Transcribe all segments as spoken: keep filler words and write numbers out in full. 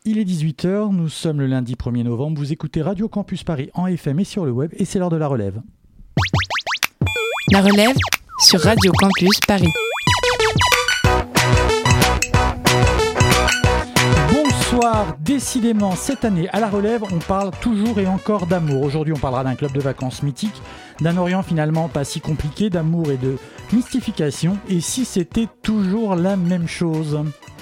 Il est dix-huit heures, nous sommes le lundi premier novembre, vous écoutez Radio Campus Paris en F M et sur le web et c'est l'heure de la relève. La relève sur Radio Campus Paris. Bonsoir, décidément cette année à la relève on parle toujours et encore d'amour. Aujourd'hui on parlera d'un club de vacances mythique, d'un Orient finalement pas si compliqué, d'amour et de mystification. Et si c'était toujours la même chose?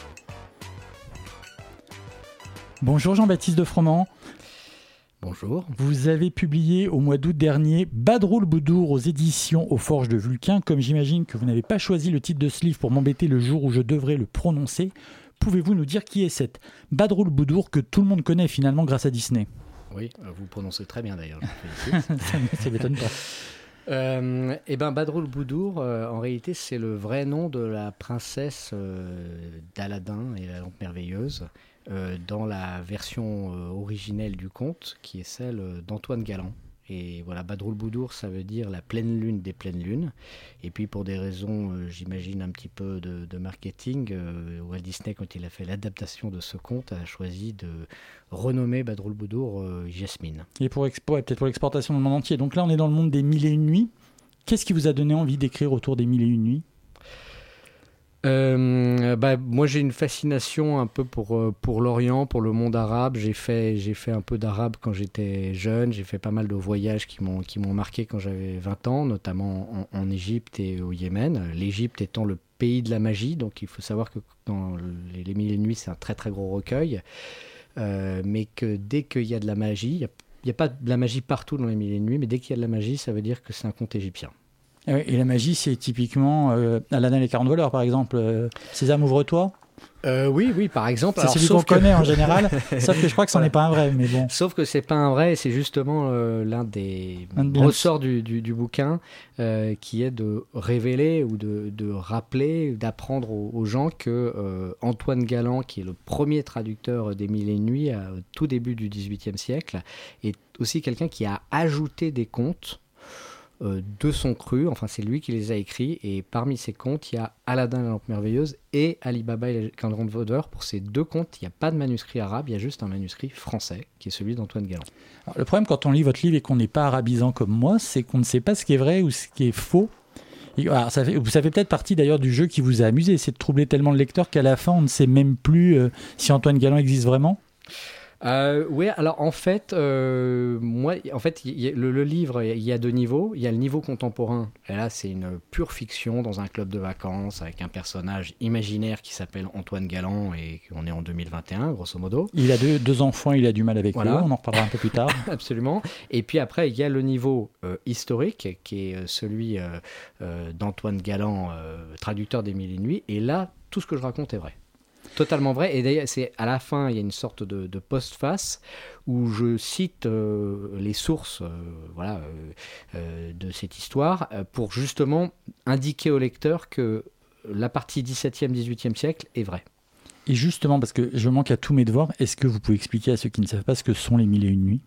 Bonjour Jean-Baptiste de Froment. Bonjour. Vous avez publié au mois d'août dernier Badroul Boudour aux éditions Aux Forges de Vulcain. Comme j'imagine que vous n'avez pas choisi le titre de ce livre pour m'embêter le jour où je devrais le prononcer, pouvez-vous nous dire qui est cette Badroul Boudour que tout le monde connaît finalement grâce à Disney? Oui, vous prononcez très bien d'ailleurs. Ça m'étonne pas. Euh, et ben Badroul Boudour, euh, en réalité, c'est le vrai nom de la princesse euh, d'Aladin et la lampe merveilleuse euh, dans la version euh, originelle du conte, qui est celle euh, d'Antoine Galland. Et voilà, Badroul Boudour, ça veut dire la pleine lune des pleines lunes. Et puis pour des raisons, euh, j'imagine, un petit peu de, de marketing, euh, Walt Disney, quand il a fait l'adaptation de ce conte, a choisi de renommer Badroul Boudour euh, Jasmine. Et pour expo- ouais, peut-être pour l'exportation dans le monde entier. Donc là, on est dans le monde des mille et une nuits. Qu'est-ce qui vous a donné envie d'écrire autour des mille et une nuits ? Euh, bah, moi j'ai une fascination un peu pour, pour l'Orient, pour le monde arabe. J'ai fait, j'ai fait un peu d'arabe quand j'étais jeune. J'ai fait pas mal de voyages qui m'ont, qui m'ont marqué quand j'avais vingt ans, notamment en, en Égypte et au Yémen. L'Égypte étant le pays de la magie, donc il faut savoir que dans les, les Mille et une nuits c'est un très très gros recueil, euh, mais que dès qu'il y a de la magie, il n'y a, a pas de la magie partout dans les Mille et une nuits, mais dès qu'il y a de la magie, ça veut dire que c'est un conte égyptien. Et la magie, c'est typiquement euh, Aladdin et les quarante voleurs, par exemple. Euh, Sésame, ouvre-toi. Euh, oui, oui, par exemple. C'est alors, celui qu'on que... connaît en général, sauf que je crois que ce n'est pas un vrai. Mais bon. Sauf que ce n'est pas un vrai, et c'est justement euh, l'un des un ressorts du, du, du bouquin euh, qui est de révéler ou de, de rappeler, d'apprendre aux, aux gens que euh, Antoine Galland, qui est le premier traducteur des Mille et une nuits au tout début du dix-huitième siècle, est aussi quelqu'un qui a ajouté des contes Euh, de son cru, enfin c'est lui qui les a écrits, et parmi ces contes il y a Aladin et la lampe merveilleuse et Ali Baba et les quarante voleurs. Pour ces deux contes il n'y a pas de manuscrit arabe, il y a juste un manuscrit français qui est celui d'Antoine Galland. Alors, le problème quand on lit votre livre et qu'on n'est pas arabisant comme moi, c'est qu'on ne sait pas ce qui est vrai ou ce qui est faux. Et, alors, ça, fait, ça fait peut-être partie d'ailleurs du jeu qui vous a amusé, c'est de troubler tellement le lecteur qu'à la fin on ne sait même plus euh, si Antoine Galland existe vraiment. Euh, oui, alors en fait, euh, moi, en fait, y a, le, le livre, il y a deux niveaux. Il y a le niveau contemporain. Et là, c'est une pure fiction dans un club de vacances avec un personnage imaginaire qui s'appelle Antoine Galland et on est en deux mille vingt et un, grosso modo. Il a deux, deux enfants, il a du mal avec voilà. eux. On en reparlera un peu plus tard. Absolument. Et puis après, il y a le niveau euh, historique qui est celui euh, euh, d'Antoine Galland, euh, traducteur des Mille et une nuits. Et là, tout ce que je raconte est vrai. Totalement vrai, et d'ailleurs c'est à la fin il y a une sorte de, de postface où je cite euh, les sources euh, voilà, euh, euh, de cette histoire euh, pour justement indiquer au lecteur que la partie dix-septième dix-huitième siècle est vraie. Et justement, parce que je manque à tous mes devoirs, est-ce que vous pouvez expliquer à ceux qui ne savent pas ce que sont les Mille et une nuits ?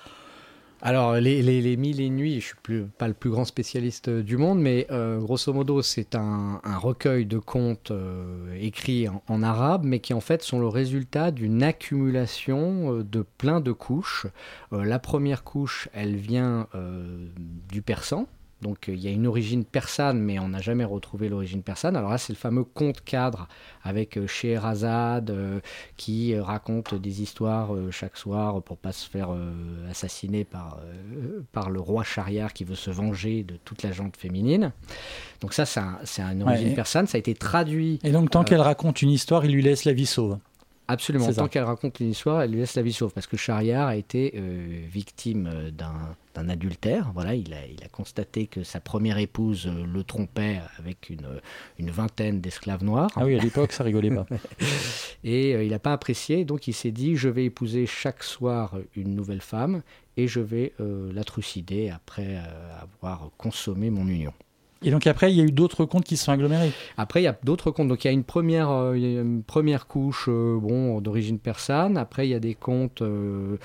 Alors, les, les, les Mille et une nuits, je ne suis plus, pas le plus grand spécialiste du monde, mais euh, grosso modo, c'est un, un recueil de contes euh, écrits en, en arabe, mais qui en fait sont le résultat d'une accumulation euh, de plein de couches. Euh, la première couche, elle vient euh, du persan. Donc il y a une origine persane, mais on n'a jamais retrouvé l'origine persane. Alors là, c'est le fameux conte cadre avec euh, Scheherazade euh, qui euh, raconte des histoires euh, chaque soir pour ne pas se faire euh, assassiner par, euh, par le roi Schahriar qui veut se venger de toute la gente féminine. Donc ça, c'est, un, c'est une origine ouais, et... persane. Ça a été traduit. Et donc tant euh... qu'elle raconte une histoire, il lui laisse la vie sauve. Absolument, tant qu'elle raconte une histoire, elle lui laisse la vie sauve, parce que Schahriar a été euh, victime d'un, d'un adultère. Voilà, il a, il a constaté que sa première épouse euh, le trompait avec une, une vingtaine d'esclaves noirs. Ah oui, à l'époque, ça rigolait pas. Et euh, il n'a pas apprécié, donc il s'est dit, je vais épouser chaque soir une nouvelle femme, et je vais euh, la trucider après euh, avoir consommé mon union. Et donc après, il y a eu d'autres contes qui se sont agglomérés. Après, il y a d'autres contes. Donc il y a une première, euh, il y a une première couche euh, bon, d'origine persane. Après, il y a des contes euh,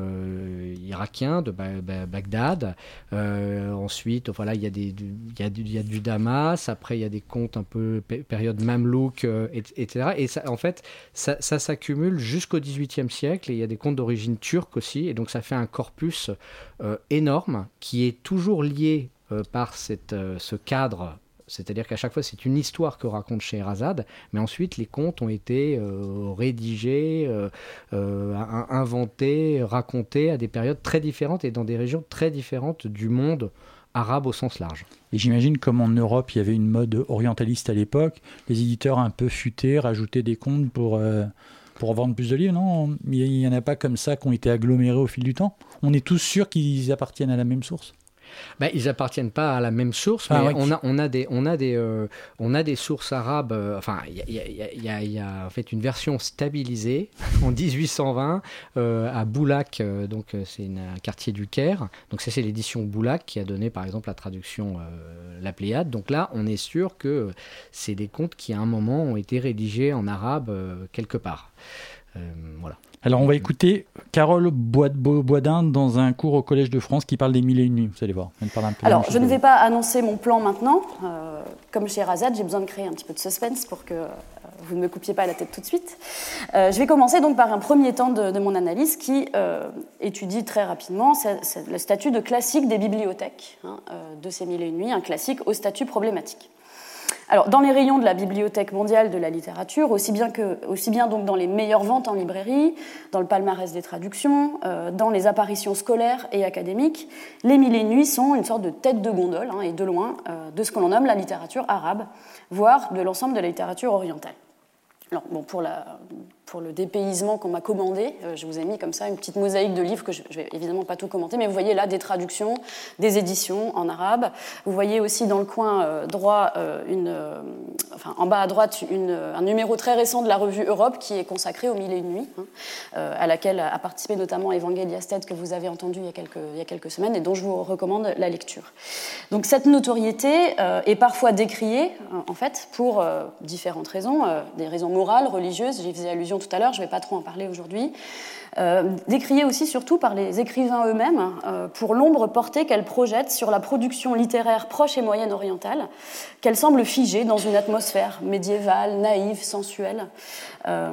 euh, irakiens de ba- ba- Bagdad. Euh, ensuite, voilà, il y a des, du, il y a du, il y a du Damas. Après, il y a des contes un peu p- période Mamelouk, euh, et, etc. Et ça, en fait, ça, ça s'accumule jusqu'au dix-huitième siècle. Et il y a des contes d'origine turque aussi. Et donc, ça fait un corpus euh, énorme qui est toujours lié euh, par cette, euh, ce cadre. C'est-à-dire qu'à chaque fois, c'est une histoire que raconte Scheherazade, mais ensuite, les contes ont été euh, rédigés, euh, euh, inventés, racontés à des périodes très différentes et dans des régions très différentes du monde arabe au sens large. Et j'imagine, comme en Europe, il y avait une mode orientaliste à l'époque, les éditeurs un peu futés rajoutaient des contes pour, euh, pour vendre plus de livres, non ? Il n'y en a pas comme ça qui ont été agglomérés au fil du temps ? On est tous sûrs qu'ils appartiennent à la même source ? Ben, ils appartiennent pas à la même source, ah, mais ouais. on a on a des on a des euh, on a des sources arabes. Euh, enfin, il y a il y a il y a, y a en fait une version stabilisée en dix-huit cent vingt euh, à Boulak, euh, donc c'est une, un quartier du Caire. Donc ça c'est l'édition Boulak qui a donné par exemple la traduction euh, La Pléiade. Donc là, on est sûr que c'est des contes qui à un moment ont été rédigés en arabe euh, quelque part. Euh, voilà. Alors, on va écouter Carole Boisdin dans un cours au Collège de France qui parle des Mille et une nuits. Vous allez voir. Elle parle un peu. Alors, je ne vais pas annoncer mon plan maintenant. Euh, comme chez Scheherazade, j'ai besoin de créer un petit peu de suspense pour que euh, vous ne me coupiez pas la tête tout de suite. Euh, je vais commencer donc par un premier temps de, de mon analyse qui euh, étudie très rapidement c'est, c'est le statut de classique des bibliothèques hein, euh, de ces Mille et une nuits, un classique au statut problématique. Alors, dans les rayons de la Bibliothèque mondiale de la littérature, aussi bien, que, aussi bien donc dans les meilleures ventes en librairie, dans le palmarès des traductions, euh, dans les apparitions scolaires et académiques, les Mille et une nuits sont une sorte de tête de gondole, hein, et de loin, euh, de ce que l'on nomme la littérature arabe, voire de l'ensemble de la littérature orientale. Alors, bon, pour, la, pour le dépaysement qu'on m'a commandé, euh, je vous ai mis comme ça une petite mosaïque de livres que je ne vais évidemment pas tout commenter, mais vous voyez là des traductions, des éditions en arabe. Vous voyez aussi dans le coin euh, droit, euh, une, euh, enfin, en bas à droite, une, un numéro très récent de la revue Europe qui est consacré aux Mille et une nuits, hein, euh, à laquelle a participé notamment Evangelia Stead, que vous avez entendu il y a quelques, il y a quelques semaines, et dont je vous recommande la lecture. Donc cette notoriété euh, est parfois décriée, en fait, pour euh, différentes raisons, euh, des raisons morale, religieuse, j'y faisais allusion tout à l'heure, je ne vais pas trop en parler aujourd'hui, euh, décriée aussi surtout par les écrivains eux-mêmes euh, pour l'ombre portée qu'elle projette sur la production littéraire proche et moyenne orientale, qu'elle semble figée dans une atmosphère médiévale, naïve, sensuelle, euh,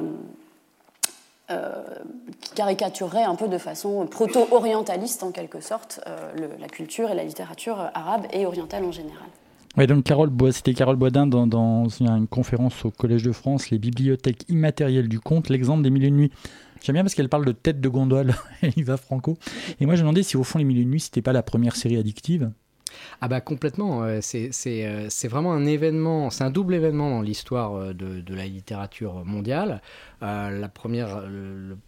euh, qui caricaturerait un peu de façon proto-orientaliste en quelque sorte euh, le, la culture et la littérature arabe et orientale en général. Oui, donc Carole Bois, c'était Carole Boisdin dans, dans une conférence au Collège de France, les bibliothèques immatérielles du conte, l'exemple des Mille et une nuits. J'aime bien parce qu'elle parle de tête de gondole, Yva Franco. Et moi, je me demandais si au fond, les Mille et une nuits, c'était pas la première série addictive. Ah bah complètement, c'est, c'est, c'est vraiment un événement, c'est un double événement dans l'histoire de, de la littérature mondiale. Euh, la première... Le,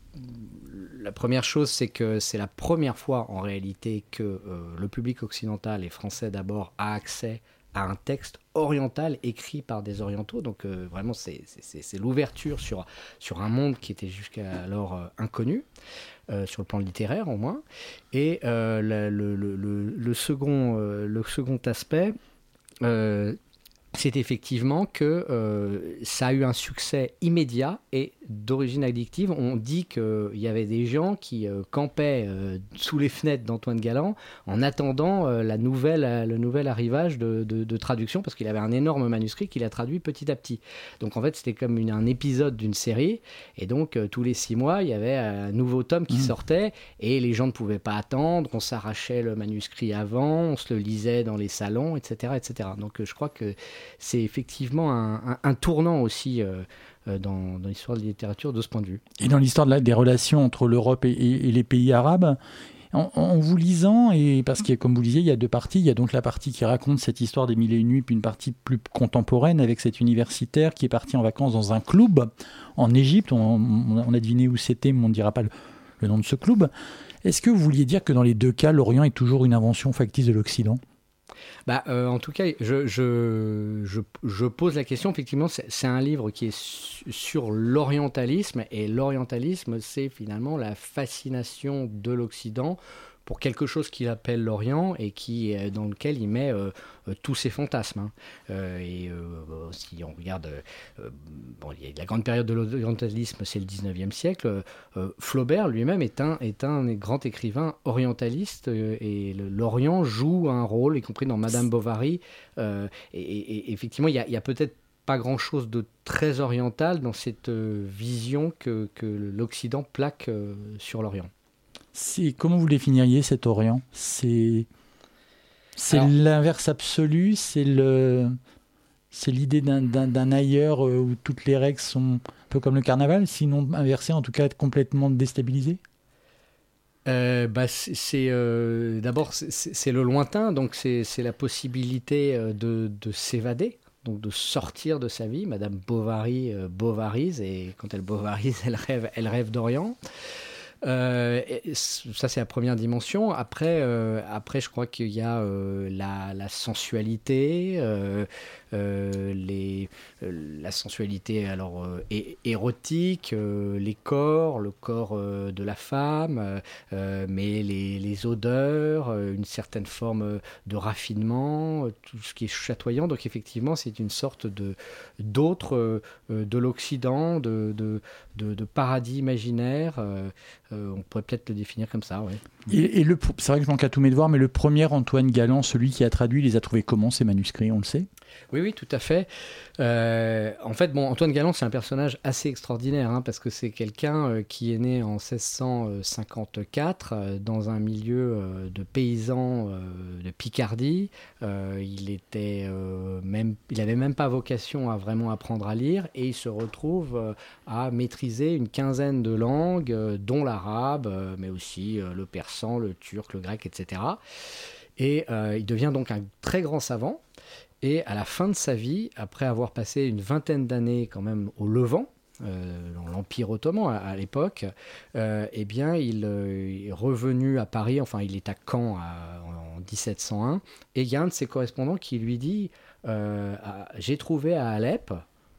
La première chose, c'est que c'est la première fois en réalité que euh, le public occidental et français d'abord a accès à un texte oriental écrit par des orientaux. Donc euh, vraiment, c'est, c'est, c'est l'ouverture sur, sur un monde qui était jusqu'alors euh, inconnu, euh, sur le plan littéraire au moins. Et euh, le, le, le, le, second, euh, le second aspect, euh, c'est effectivement que euh, ça a eu un succès immédiat et d'origine addictive. On dit qu'il y avait des gens qui euh, campaient euh, sous les fenêtres d'Antoine Galland en attendant euh, la nouvelle, euh, le nouvel arrivage de, de, de traduction, parce qu'il avait un énorme manuscrit qu'il a traduit petit à petit. Donc en fait, c'était comme une, un épisode d'une série, et donc euh, tous les six mois, il y avait un nouveau tome qui mmh. sortait, et les gens ne pouvaient pas attendre, on s'arrachait le manuscrit avant, on se le lisait dans les salons, et cetera et cetera. Donc euh, je crois que c'est effectivement un, un, un tournant aussi euh, dans, dans l'histoire de la littérature de ce point de vue. Et dans l'histoire de la, des relations entre l'Europe et, et, et les pays arabes, en, en vous lisant, et parce que comme vous disiez, il y a deux parties, il y a donc la partie qui raconte cette histoire des Mille et une nuits, puis une partie plus contemporaine avec cet universitaire qui est parti en vacances dans un club en Égypte. On, on a deviné où c'était, mais on ne dira pas le, le nom de ce club. Est-ce que vous vouliez dire que dans les deux cas, l'Orient est toujours une invention factice de l'Occident ? Bah, euh, en tout cas, je, je, je, je pose la question, effectivement, c'est, c'est un livre qui est su, sur l'orientalisme, et l'orientalisme, c'est finalement la fascination de l'Occident pour quelque chose qu'il appelle l'Orient et qui, dans lequel il met euh, euh, tous ses fantasmes. Hein. Euh, et euh, si on regarde, euh, bon, il y a la grande période de l'orientalisme, c'est le dix-neuvième siècle. Euh, Flaubert lui-même est un, est un grand écrivain orientaliste euh, et le, l'Orient joue un rôle, y compris dans Madame Bovary. Euh, et, et, et effectivement, il y a, il y a peut-être pas grand-chose de très oriental dans cette euh, vision que, que l'Occident plaque euh, sur l'Orient. C'est, comment vous définiriez cet Orient ? C'est, c'est Alors, l'inverse absolu, c'est, le, c'est l'idée d'un, d'un, d'un ailleurs où toutes les règles sont un peu comme le carnaval, sinon inversé, en tout cas être complètement déstabilisé ? Euh, bah, c'est, c'est euh, d'abord c'est, c'est le lointain, donc c'est, c'est la possibilité de, de s'évader. Donc de sortir de sa vie. Madame Bovary euh, bovarise, et quand elle bovarise, elle rêve, elle rêve d'Orient. Euh, et ça, c'est la première dimension. Après, euh, après je crois qu'il y a euh, la, la sensualité, euh, euh, les, euh, la sensualité alors euh, é- érotique, euh, les corps, le corps euh, de la femme, euh, mais les, les odeurs, euh, une certaine forme de raffinement, euh, tout ce qui est chatoyant. Donc effectivement, c'est une sorte de d'autre euh, de l'Occident, de, de, de, de paradis imaginaire. Euh, euh, on pourrait peut-être le définir comme ça, ouais. Et, et le, c'est vrai que je manque à tous mes devoirs, mais le premier Antoine Galland, celui qui a traduit, les a trouvés comment, ces manuscrits, on le sait ? Oui, oui, tout à fait. Euh, en fait, bon, Antoine Galland, c'est un personnage assez extraordinaire, hein, parce que c'est quelqu'un euh, qui est né en seize cent cinquante-quatre euh, dans un milieu euh, de paysans euh, de Picardie. Euh, il était euh, même, il avait même pas vocation à vraiment apprendre à lire, et il se retrouve euh, à maîtriser une quinzaine de langues, euh, dont l'arabe, euh, mais aussi euh, le persan, le turc, le grec, et cetera. Et euh, il devient donc un très grand savant. Et à la fin de sa vie, après avoir passé une vingtaine d'années quand même au Levant, euh, dans l'Empire ottoman à, à l'époque, euh, eh bien, il euh, est revenu à Paris, enfin il est à Caen à, en dix-sept cent un, et il y a un de ses correspondants qui lui dit euh, « J'ai trouvé à Alep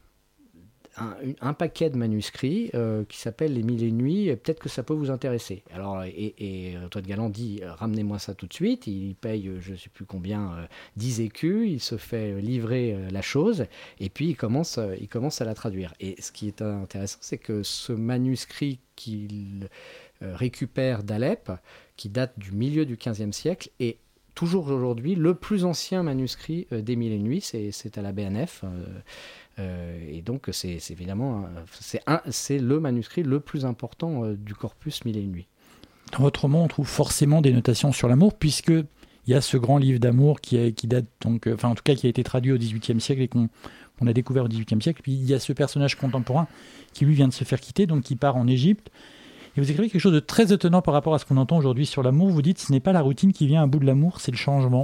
un, un paquet de manuscrits euh, qui s'appelle Les Mille et Une Nuits, et peut-être que ça peut vous intéresser. » Alors, et, et Antoine Galland dit « Ramenez-moi ça tout de suite ». Il paye, je ne sais plus combien, euh, dix écus, il se fait livrer euh, la chose, et puis il commence, euh, il commence à la traduire. Et ce qui est intéressant, c'est que ce manuscrit qu'il euh, récupère d'Alep, qui date du milieu du quinzième siècle, est toujours aujourd'hui le plus ancien manuscrit euh, des Mille et Une Nuits, c'est, c'est à la B N F. Euh, Euh, et donc, c'est, c'est évidemment c'est, un, c'est le manuscrit le plus important euh, du corpus Mille et Une Nuits. Dans votre roman, on trouve forcément des notations sur l'amour, puisqu'il y a ce grand livre d'amour qui, a, qui date, donc, enfin, en tout cas, qui a été traduit au dix-huitième siècle et qu'on, qu'on a découvert au dix-huitième siècle. Puis il y a ce personnage contemporain qui, lui, vient de se faire quitter, donc qui part en Égypte. Et vous écrivez quelque chose de très étonnant par rapport à ce qu'on entend aujourd'hui sur l'amour. Vous dites, ce n'est pas la routine qui vient à bout de l'amour, c'est le changement.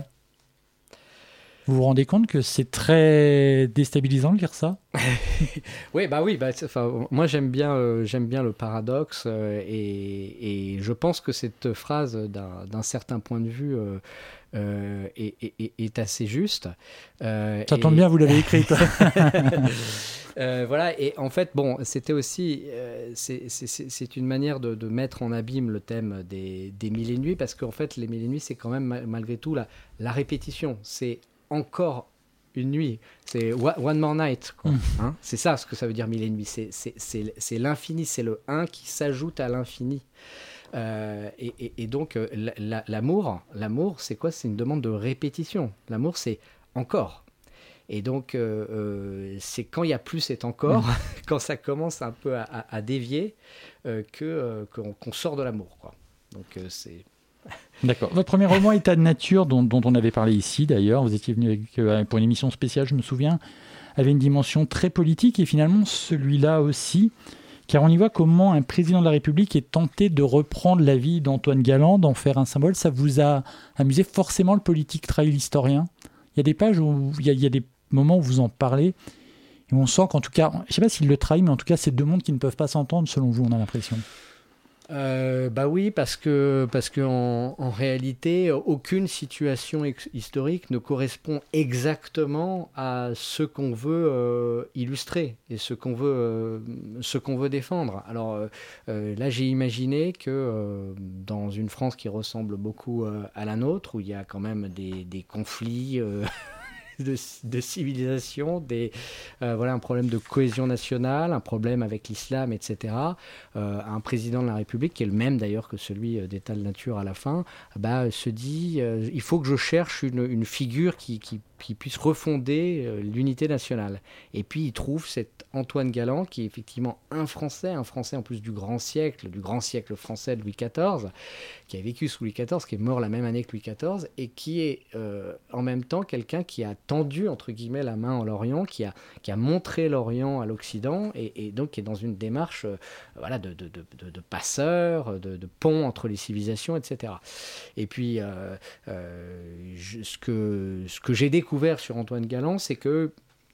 Vous vous rendez compte que c'est très déstabilisant de lire ça ? Oui, bah oui. Bah, moi, j'aime bien, euh, j'aime bien le paradoxe, euh, et, et je pense que cette phrase, d'un, d'un certain point de vue, euh, euh, est, est, est assez juste. Euh, ça tombe et... bien, vous l'avez écrite. euh, voilà. Et en fait, bon, c'était aussi, euh, c'est, c'est, c'est une manière de, de mettre en abîme le thème des, des Mille et Une Nuits, parce qu'en fait, les Mille et Une Nuits, c'est quand même malgré tout la, la répétition. C'est encore une nuit, c'est one more night, quoi. Mmh. Hein, c'est ça ce que ça veut dire Mille et Une Nuits, c'est, c'est, c'est, c'est l'infini, c'est le un qui s'ajoute à l'infini. Euh, et, et, et donc euh, la, l'amour, l'amour, c'est quoi ? C'est une demande de répétition. L'amour, c'est encore. Et donc euh, euh, c'est quand il y a plus, c'est encore, mmh. quand ça commence un peu à, à, à dévier, euh, que, euh, qu'on, qu'on sort de l'amour, quoi. Donc euh, c'est... D'accord. Votre premier roman, État de nature, dont, dont on avait parlé ici d'ailleurs, vous étiez venu avec, euh, pour une émission spéciale, je me souviens, avait une dimension très politique, et finalement celui-là aussi, car on y voit comment un président de la République est tenté de reprendre la vie d'Antoine Galland, d'en faire un symbole. Ça vous a amusé ? Forcément, le politique trahit l'historien. Il y a des pages où il y a, il y a des moments où vous en parlez, et on sent qu'en tout cas, je ne sais pas s'il le trahit, mais en tout cas, c'est deux mondes qui ne peuvent pas s'entendre, selon vous, on a l'impression. Euh, bah oui, parce que parce que en, en réalité, aucune situation ex- historique ne correspond exactement à ce qu'on veut euh, illustrer et ce qu'on veut euh, ce qu'on veut défendre. Alors euh, là, j'ai imaginé que euh, dans une France qui ressemble beaucoup euh, à la nôtre, où il y a quand même des, des conflits. Euh, De, de civilisation, des, euh, voilà, un problème de cohésion nationale, un problème avec l'islam, et cetera. Euh, un président de la République, qui est le même d'ailleurs que celui d'État de nature à la fin, bah, se dit euh, il faut que je cherche une, une figure qui, qui, qui puisse refonder euh, l'unité nationale. Et puis il trouve cet Antoine Galland, qui est effectivement un Français, un Français en plus du grand siècle, du grand siècle français de Louis quatorze, qui a vécu sous Louis quatorze, qui est mort la même année que Louis quatorze, et qui est euh, en même temps quelqu'un qui a tendu, entre guillemets, la main en l'Orient, qui a, qui a montré l'Orient à l'Occident, et, et donc qui est dans une démarche euh, voilà, de, de, de, de, de passeur, de, de pont entre les civilisations, et cetera. Et puis, euh, euh, je, ce que, ce que j'ai découvert sur Antoine Galland, c'est que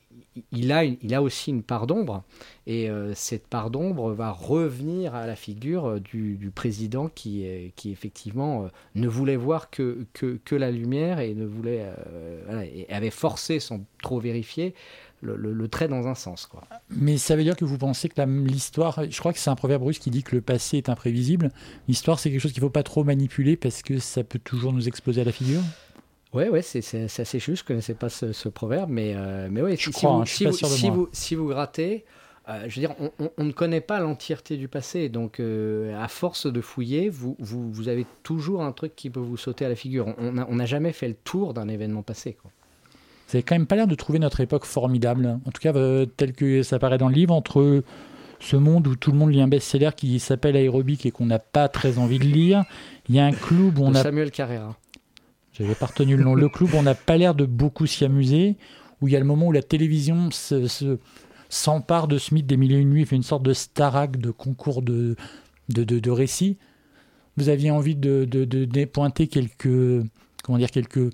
Il a, une, il a aussi une part d'ombre, et euh, cette part d'ombre va revenir à la figure du, du président qui, qui effectivement euh, ne voulait voir que, que, que la lumière et, ne voulait, euh, voilà, et avait forcé, sans trop vérifier, le, le, le trait dans un sens, quoi. Mais ça veut dire que vous pensez que la, l'histoire, je crois que c'est un proverbe russe qui dit que le passé est imprévisible. L'histoire, c'est quelque chose qu'il ne faut pas trop manipuler parce que ça peut toujours nous exploser à la figure. Ouais, ouais, c'est, c'est, c'est assez juste. Je connaissais pas ce, ce proverbe, mais euh, mais ouais. Je si, crois, vous, hein, je suis si, pas vous, sûr de si moi. vous si vous grattez, euh, je veux dire, on, on, on ne connaît pas l'entièreté du passé, donc euh, à force de fouiller, vous, vous vous avez toujours un truc qui peut vous sauter à la figure. On n'a on n'a jamais fait le tour d'un événement passé, quoi. Vous n'avez quand même pas l'air de trouver notre époque formidable. En tout cas, euh, tel que ça paraît dans le livre, entre ce monde où tout le monde lit un best-seller qui s'appelle Aérobic et qu'on n'a pas très envie de lire, il y a un club où on De a... Samuel Carrera. J'avais pas retenu le nom. Le club, on n'a pas l'air de beaucoup s'y amuser, où il y a le moment où la télévision se, se, s'empare de ce mythe des mille et une nuits, fait une sorte de Starac, de concours de, de, de, de récits. Vous aviez envie de, de, de, de pointer quelques... Comment dire, quelques...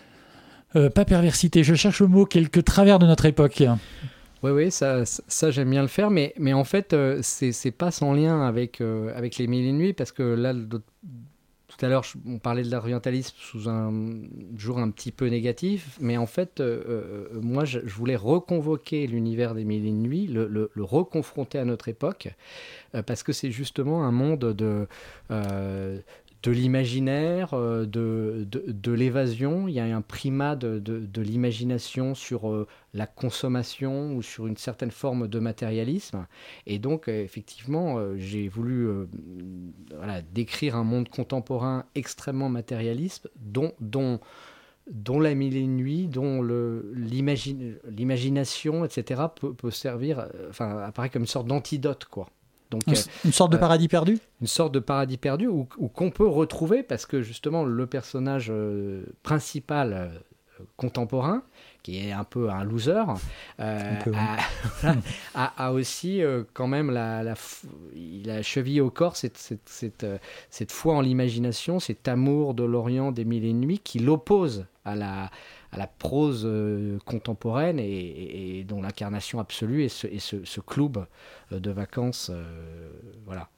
Euh, pas perversité, je cherche le mot, quelques travers de notre époque. Oui, oui, ça, ça j'aime bien le faire, mais, mais en fait, euh, c'est, c'est pas sans lien avec, euh, avec les mille et une nuits, parce que là, le, tout à l'heure, on parlait de l'orientalisme sous un jour un petit peu négatif, mais en fait, euh, euh, moi, je, je voulais reconvoquer l'univers des mille et une nuits, le, le, le reconfronter à notre époque, euh, parce que c'est justement un monde de... Euh, de l'imaginaire, de, de, de l'évasion. Il y a un primat de, de, de l'imagination sur euh, la consommation ou sur une certaine forme de matérialisme. Et donc, euh, effectivement, euh, j'ai voulu euh, voilà, décrire un monde contemporain extrêmement matérialiste, dont, dont, dont la mille et une nuits, dont le, l'imagine, l'imagination, et cetera, peut, peut servir, enfin, apparaît comme une sorte d'antidote, quoi. Donc, une, une sorte de paradis perdu euh, Une sorte de paradis perdu où, où qu'on peut retrouver, parce que justement le personnage euh, principal euh, contemporain, qui est un peu un loser, euh, un peu, a, a, a aussi euh, quand même la, la, il a chevillé au corps cette, cette, cette, euh, cette foi en l'imagination, cet amour de l'Orient des mille et une nuits qui l'oppose à la, à la prose euh, contemporaine et, et, et dont l'incarnation absolue est ce, est ce, ce club euh, de vacances. Euh, voilà.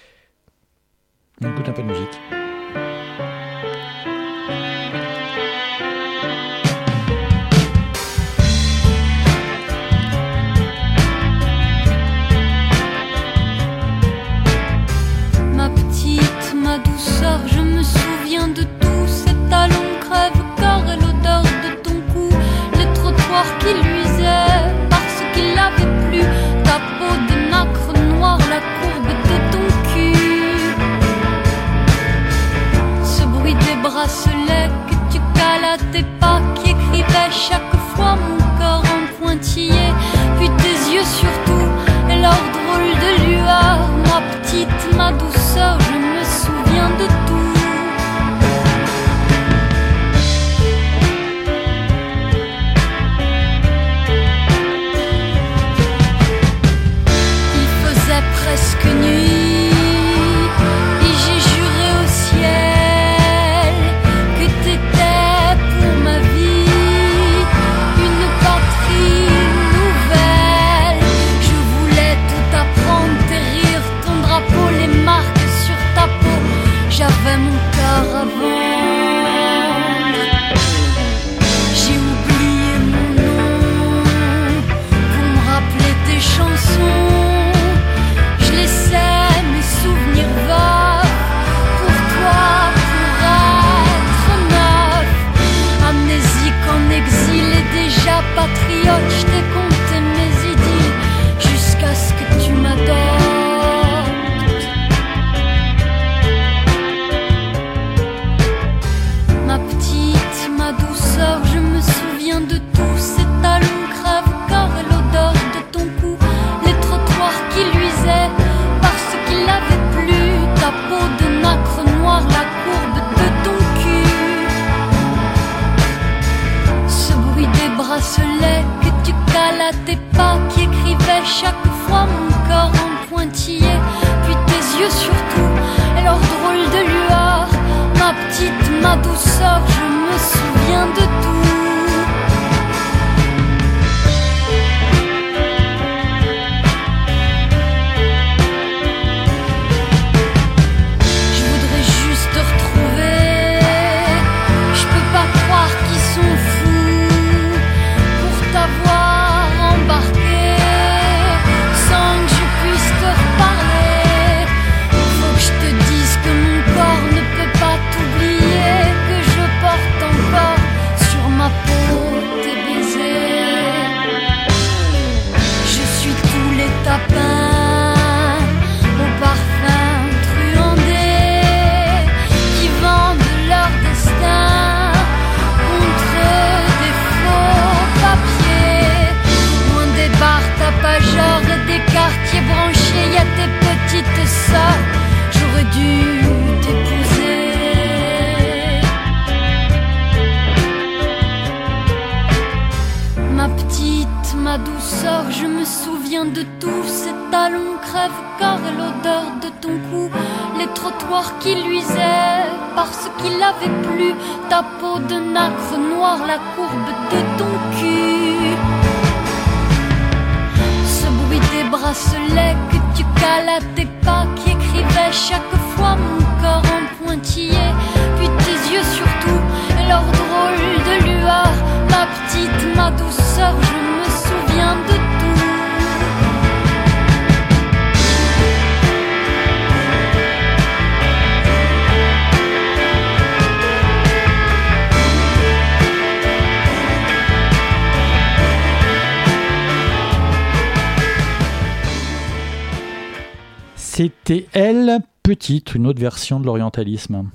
On écoute un peu de musique. Ma petite, ma douceur, je me souviens de tout. Ces talons crève-cœur et l'odeur de ton cou. Les trottoirs qui luisaient parce qu'il avait plu. Ta peau de nacre noire, la courbe de ton cul. Ce bruit des bracelets que tu cales à tes pas, qui écrivait chaque fois mon cœur en pointillé. Puis tes yeux surtout et leur drôle de lueur. Ma petite, ma douceur, je me souviens de tout. Il faisait presque nuit et j'ai juré au ciel que t'étais pour ma vie une patrie nouvelle. Je voulais tout apprendre, tes rires, ton drapeau, les marques sur à vendre. J'ai oublié mon nom pour me rappeler tes chansons. Je laissais mes souvenirs vagues pour toi, pour être neuf. Amnésique en exil et déjà patriote, je t'ai compté mes idylles jusqu'à ce que tu m'adoptes. Ma petite, ma douceur, je me souviens de tout. Ces talons crève-cœur et l'odeur de ton cou, les trottoirs qui luisaient parce qu'il avait plu, ta peau de nacre noire, la courbe de ton cul, ce bruit des bracelets que tu cales à tes pas, qui écrivait chaque fois mon corps en pointillé, puis tes yeux surtout et leur drôle de lueur. Ma petite, ma douceur, je me souviens de tout. Je voudrais juste te retrouver. Je peux pas croire qu'ils sont fous pour t'avoir embarqué sans que je puisse te reparler. Faut que je te dise que mon corps ne peut pas t'oublier, que je porte encore sur ma peau tes baisers. Je suis tous les tapins au parfum truandé qui vendent leur destin contre des faux papiers. Loin des bars tapageurs et des quartiers branchés, y a tes petites sœurs, j'aurais dû t'épouser. Ma petite, ma douceur, je me souviens de tout. Ces talons crève-cœur et l'odeur de ton cou, les trottoirs qui luisaient parce qu'il avait plu, ta peau de nacre noire, la courbe de ton cul, ce bruit des bracelets que tu cales à tes pas, qui écrivait chaque fois mon corps en pointillé, puis tes yeux surtout et leur drôle de lueur. Ma petite, ma douceur, je me souviens de tout. C'était Elle, Petite, une autre version de l'orientalisme.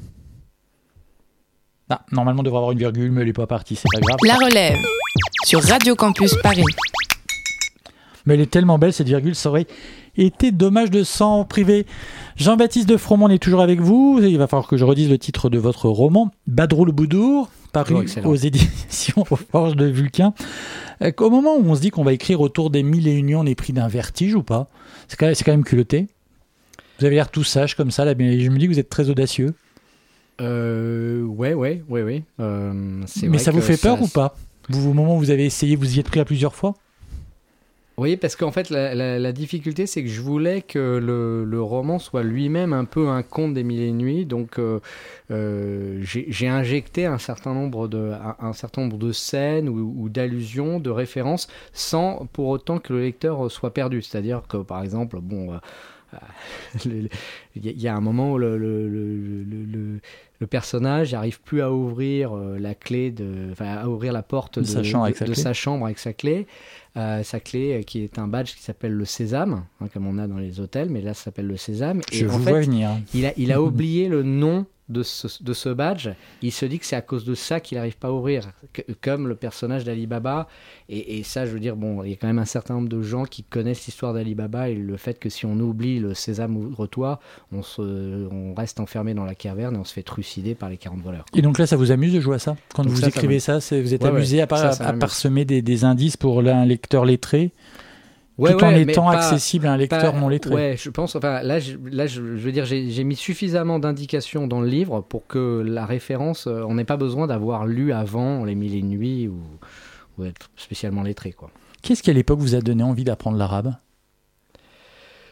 Ah, normalement, on devrait avoir une virgule, mais elle n'est pas partie, c'est pas grave. La relève sur Radio Campus Paris. Mais elle est tellement belle, cette virgule, ça aurait été dommage de s'en priver. Jean-Baptiste de Froment est toujours avec vous. Il va falloir que je redise le titre de votre roman, Badroul Boudour, paru Oh, aux éditions aux Forges de Vulcain. Au moment où on se dit qu'on va écrire autour des mille et une nuits, on est pris d'un vertige ou pas ? C'est quand même, c'est quand même culotté. Vous avez l'air tout sage comme ça, là, mais je me dis que vous êtes très audacieux. Euh, ouais, ouais, ouais, ouais. Euh, c'est mais vrai ça vous que fait peur ça, ou pas ? Vous, au moment où vous avez essayé, vous y êtes pris à plusieurs fois ? Oui, parce qu'en fait, la, la, la difficulté, c'est que je voulais que le, le roman soit lui-même un peu un conte des mille et une nuits. Donc, euh, euh, j'ai, j'ai injecté un certain nombre de, un, un certain nombre de scènes ou, ou d'allusions, de références, sans pour autant que le lecteur soit perdu. C'est-à-dire que, par exemple, bon... Euh, il y a un moment où le, le, le, le, le, le personnage n'arrive plus à ouvrir la clé de, enfin, à ouvrir la porte de, de, sa, chambre de, de sa chambre avec sa clé, euh, sa clé qui est un badge qui s'appelle le sésame, hein, comme on a dans les hôtels, mais là ça s'appelle le sésame. Je et vous en vois fait, venir. Il a, il a oublié le nom de ce, de ce badge. Il se dit que c'est à cause de ça qu'il n'arrive pas à ouvrir, que, comme le personnage d'Ali Baba. Et, et ça, je veux dire, bon, il y a quand même un certain nombre de gens qui connaissent l'histoire d'Ali Baba et le fait que si on oublie le sésame ouvre-toi, on, se, on reste enfermé dans la caverne et on se fait trucider par les quarante voleurs. Et donc là, ça vous amuse de jouer à ça ? Quand donc vous ça, écrivez ça, ça vous êtes ouais, amusé ouais, à, par, ça, ça à parsemer des, des indices pour un lecteur lettré ? Ouais, tout ouais, en étant pas, accessible à un lecteur pas, non lettré. Ouais, je pense. Enfin, là, je, là, je, je veux dire, j'ai, j'ai mis suffisamment d'indications dans le livre pour que la référence, euh, on n'ait pas besoin d'avoir lu avant Les Mille et une Nuits ou, ou être spécialement lettré, quoi. Qu'est-ce qui à l'époque vous a donné envie d'apprendre l'arabe ?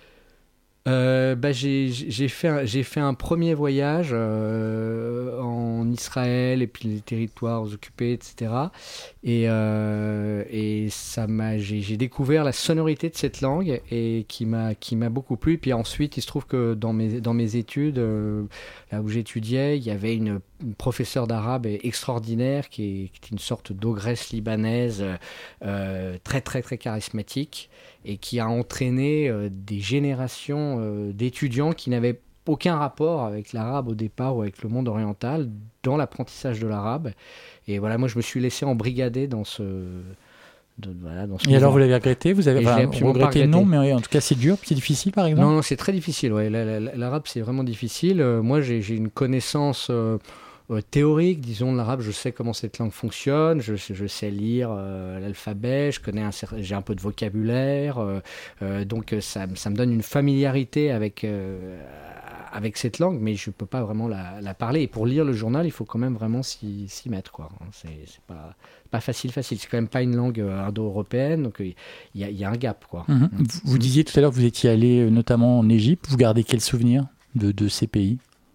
Euh, bah, j'ai, j'ai, fait un, j'ai fait un premier voyage euh, en Israël et puis les territoires occupés, et cetera. Et, euh, et ça m'a, j'ai, j'ai découvert la sonorité de cette langue et qui m'a, qui m'a beaucoup plu. Puis ensuite, il se trouve que dans mes, dans mes études, euh, là où j'étudiais, il y avait une, une professeure d'arabe extraordinaire qui, est, qui est une sorte d'ogresse libanaise euh, très, très, très charismatique et qui a entraîné euh, des générations euh, d'étudiants qui n'avaient aucun rapport avec l'arabe au départ ou avec le monde oriental dans l'apprentissage de l'arabe. Et voilà, moi je me suis laissé embrigader dans ce... De, voilà, dans ce et alors vous l'avez regretté, vous avez enfin, regretté non, mais en tout cas c'est dur, c'est difficile par exemple. Non, non c'est très difficile, ouais. L'arabe c'est vraiment difficile. Euh, moi j'ai, j'ai une connaissance... Euh, Euh, théorique, disons, de l'arabe, je sais comment cette langue fonctionne, je, je sais lire euh, l'alphabet, je connais un, j'ai un peu de vocabulaire, euh, euh, donc ça, ça me donne une familiarité avec, euh, avec cette langue, mais je ne peux pas vraiment la, la parler. Et pour lire le journal, il faut quand même vraiment s'y, s'y mettre, quoi. C'est, c'est pas, pas facile, facile. C'est quand même pas une langue indo-européenne, donc il y, y, y a un gap, quoi. Mmh. Vous, vous disiez tout à l'heure que vous étiez allé notamment en Égypte. Vous gardez quel souvenir de, de ces pays ?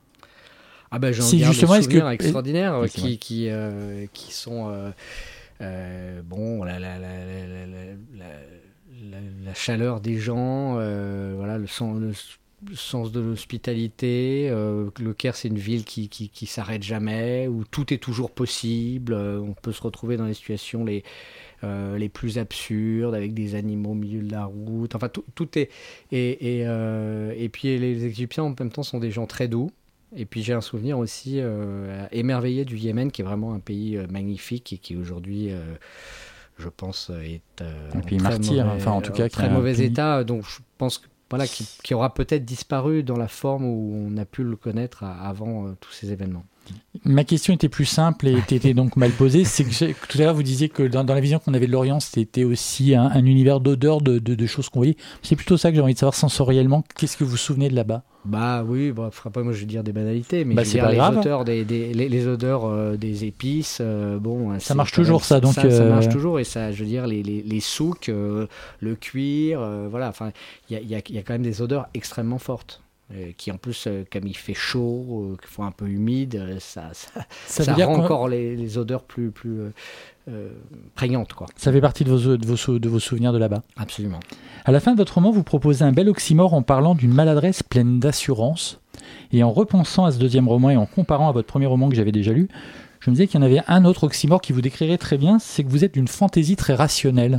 Ah ben, j'en c'est garde justement, des souvenirs que... extraordinaires euh, qui, qui, euh, qui sont euh, euh, bon, la, la, la, la, la, la, la chaleur des gens, euh, voilà, le, sens, le, le sens de l'hospitalité. Euh, le Caire, c'est une ville qui, qui, qui s'arrête jamais, où tout est toujours possible. Euh, on peut se retrouver dans les situations les, euh, les plus absurdes, avec des animaux au milieu de la route. Enfin, tout, tout est... Et, et, euh, et puis les Égyptiens, en même temps, sont des gens très doux. Et puis j'ai un souvenir aussi euh, émerveillé du Yémen, qui est vraiment un pays euh, magnifique et qui aujourd'hui, euh, je pense, est euh, un pays martyr, mauvais, enfin en tout cas, très qui mauvais pays... état. Donc je pense que, voilà, qui, qui aura peut-être disparu dans la forme où on a pu le connaître à, avant euh, tous ces événements. Ma question était plus simple et était donc mal posée. C'est que tout à l'heure vous disiez que dans, dans la vision qu'on avait de l'Orient, c'était aussi un, un univers d'odeurs, de, de, de choses qu'on voyait. C'est plutôt ça que j'ai envie de savoir sensoriellement. Qu'est-ce que vous vous souvenez de là-bas ? Bah oui, bah, pas moi je vais dire des banalités, mais bah, je veux c'est dire pas les grave. odeurs des, des les, les odeurs euh, des épices. Euh, bon, ça marche toujours même, ça, donc ça, euh... ça marche toujours et ça, je veux dire les les, les souks, euh, le cuir, euh, voilà. Enfin, il y a il y a il y a quand même des odeurs extrêmement fortes. Euh, qui en plus, euh, comme il fait chaud, euh, qu'il faut un peu humide, euh, ça, ça, ça, ça rend encore les, les odeurs plus, plus euh, euh, prégnantes, quoi. Ça fait partie de vos, de, vos, de vos souvenirs de là-bas. Absolument. À la fin de votre roman, vous proposez un bel oxymore en parlant d'une maladresse pleine d'assurance. Et en repensant à ce deuxième roman et en comparant à votre premier roman que j'avais déjà lu, je me disais qu'il y en avait un autre oxymore qui vous décrirait très bien, c'est que vous êtes d'une fantaisie très rationnelle.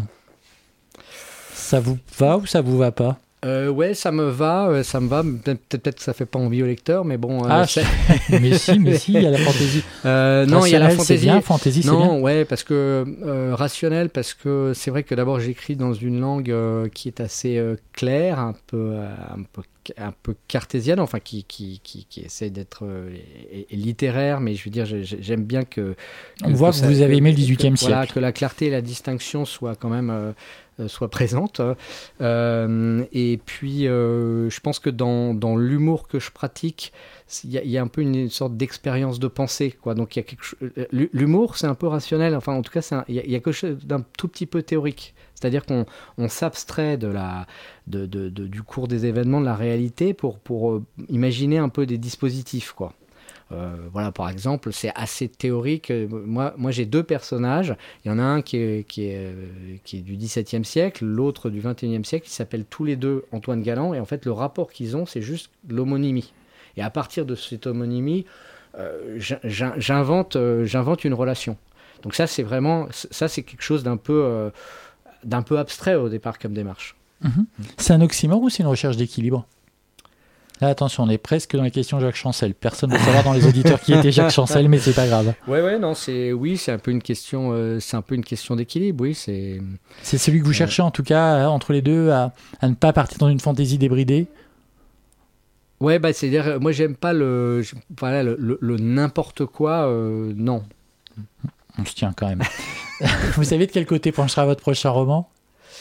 Ça vous va ou ça vous va pas ? Euh, ouais, ça me va, euh, ça me va. Peut-être, peut-être que ça fait pas envie au lecteur, mais bon. Euh, ah, mais si, mais si, il y a la fantaisie. Euh, non, il y a la fantaisie. C'est bien, fantaisie, c'est non, bien. Ouais, parce que euh, rationnel, parce que c'est vrai que d'abord j'écris dans une langue euh, qui est assez euh, claire, un peu, euh, un peu, un peu cartésienne, enfin qui, qui, qui, qui essaie d'être euh, littéraire, mais je veux dire, j'aime bien que. On que, voit que, que ça, vous avez aimé le dix-huitième siècle. Voilà, que la clarté et la distinction soient quand même. Euh, soit présente. Euh, et puis, euh, je pense que dans, dans l'humour que je pratique, il y, y a un peu une, une sorte d'expérience de pensée, quoi. Donc, il y a quelque chose... L'humour, c'est un peu rationnel. Enfin, en tout cas, il y, y a quelque chose d'un tout petit peu théorique. C'est-à-dire qu'on on s'abstrait de la, de, de, de, du cours des événements, de la réalité, pour, pour euh, imaginer un peu des dispositifs, quoi. Euh, voilà, par exemple, c'est assez théorique. Moi, moi, j'ai deux personnages. Il y en a un qui est, qui est, qui est du dix-septième siècle, l'autre du vingt et unième siècle. Ils s'appellent tous les deux Antoine Galland. Et en fait, le rapport qu'ils ont, c'est juste l'homonymie. Et à partir de cette homonymie, euh, j'invente, euh, j'invente une relation. Donc ça, c'est vraiment, ça, c'est quelque chose d'un peu, euh, d'un peu abstrait au départ comme démarche. Mmh. C'est un oxymore ou c'est une recherche d'équilibre ? Là, attention, on est presque dans la question Jacques Chancel. Personne ne veut savoir dans les auditeurs qui était Jacques Chancel, mais c'est pas grave. Ouais, ouais, non, c'est oui, c'est un peu une question, euh, c'est un peu une question d'équilibre, oui, c'est. C'est celui que vous cherchez en tout cas hein, entre les deux à, à ne pas partir dans une fantaisie débridée. Ouais, bah c'est dire, moi j'aime pas le, voilà, le, le, le n'importe quoi, euh, non. On se tient quand même. Vous savez de quel côté penchera votre prochain roman ?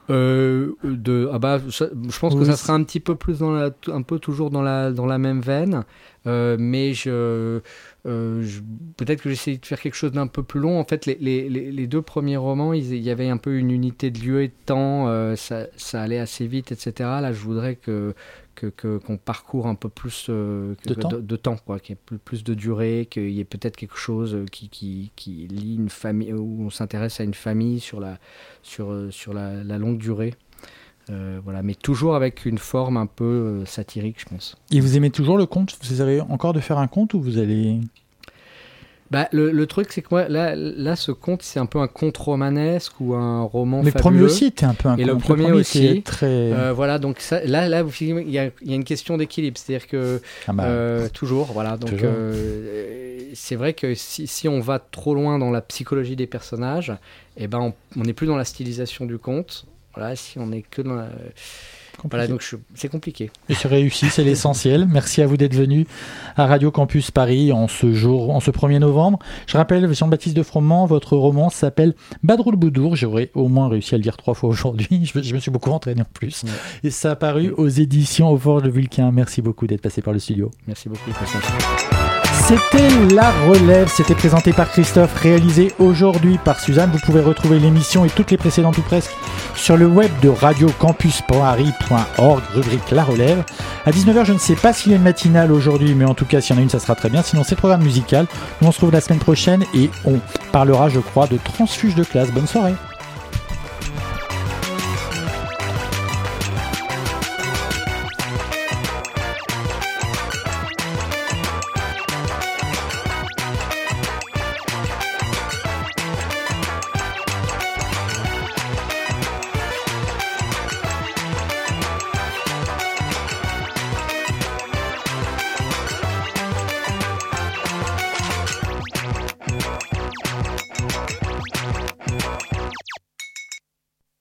Euh, de, ah bah, ça, je pense oui, que ça sera un petit peu plus dans la, un peu toujours dans la, dans la même veine, euh, mais je, euh, je, peut-être que j'essaie de faire quelque chose d'un peu plus long. En fait, les, les, les deux premiers romans, il y avait un peu une unité de lieu et de temps, euh, ça, ça allait assez vite, et cetera. Là, je voudrais que, que, que, qu'on parcourt un peu plus euh, de, que, temps. De, de temps, quoi, qu'il y ait plus, plus de durée, qu'il y ait peut-être quelque chose qui, qui, qui lie une famille, où on s'intéresse à une famille sur la, sur, sur la, la longue durée. Euh, voilà, mais toujours avec une forme un peu euh, satirique, je pense. Et vous aimez toujours le conte ? Vous avez encore de faire un conte ou vous allez... Bah, le, le truc, c'est que moi, là, là, ce conte, c'est un peu un conte romanesque ou un roman mais fabuleux. Le premier aussi était un peu un et conte. Le premier, le premier aussi. Très... Euh, voilà, donc ça, là, là, il y a, il y a une question d'équilibre. C'est-à-dire que ah bah, euh, toujours, voilà. Donc, toujours. Euh, c'est vrai que si, si on va trop loin dans la psychologie des personnages, eh ben, on n'est plus dans la stylisation du conte. Voilà, si on n'est que dans la... Voilà, donc je... c'est compliqué. Et c'est réussi, c'est l'essentiel. Merci à vous d'être venu à Radio Campus Paris en ce jour, en ce premier novembre. Je rappelle, Jean-Baptiste de Froment, votre roman s'appelle Badroul Boudour. J'aurais au moins réussi à le dire trois fois aujourd'hui. Je, je me suis beaucoup entraîné en plus. Ouais. Et ça a paru ouais. aux éditions Au Forges de Vulcain. Merci beaucoup d'être passé par le studio. Merci beaucoup. C'était La Relève, c'était présenté par Christophe, réalisé aujourd'hui par Suzanne. Vous pouvez retrouver l'émission et toutes les précédentes ou presque sur le web de radio campus paris point org, rubrique La Relève. À dix-neuf heures, je ne sais pas s'il y a une matinale aujourd'hui, mais en tout cas, s'il y en a une, ça sera très bien. Sinon, c'est le programme musical. Nous, on se retrouve la semaine prochaine et on parlera, je crois, de transfuge de classe. Bonne soirée.